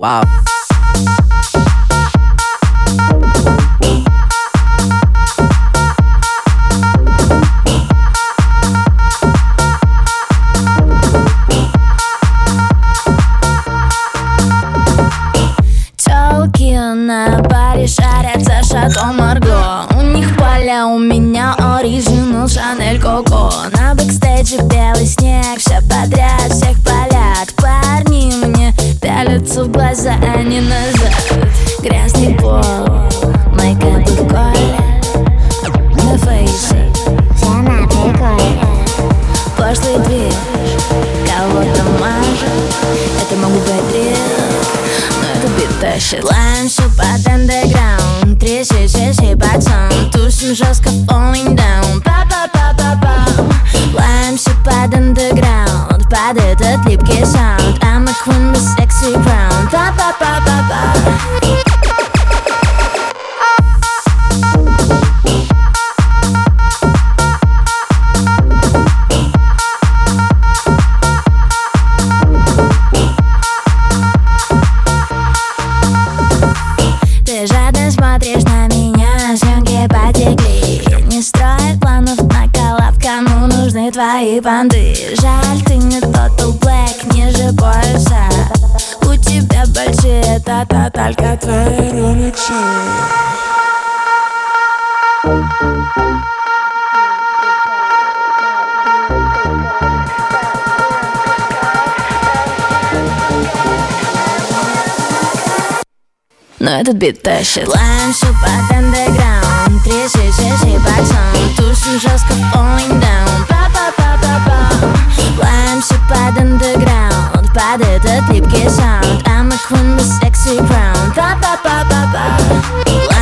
Вау. Тёлки на баре шарят за Шато Марго. У них поля, у меня оригинал Шанель Коко. На бэкстейдже белый снег, все подряд, всех палят. Парни мне пялятся в глаза, а не назад. Грязный пол, мейкап и коля на фейсе, все на приколе. пошлый движ, кого-то мажет. Это могут быть рил, но это бит тащит. Лайм все под андеграунд, тряси пацан. Тусим жестко falling down. Па-па-па-па-па. Лайм все под андеграунд, под этот липкий саунд. I'm a queen with sexy crown. Па-па-па-па-па. Ты жадно смотришь на меня, съемки потекли. Не строй планов на коллаб, кому нужны твои банды. Жаль, ты не Total Black, ниже пояса. У тебя большие тата, только твои роликсы. Но этот бит тащит. Лайм все под андеграунд, тряси пацан. Тусим жестко falling down. Па-па-па-па-па. Лайм все под андеграунд, под этот липкий саунд. I'm a queen with sexy crown. Па-па-па-па-па.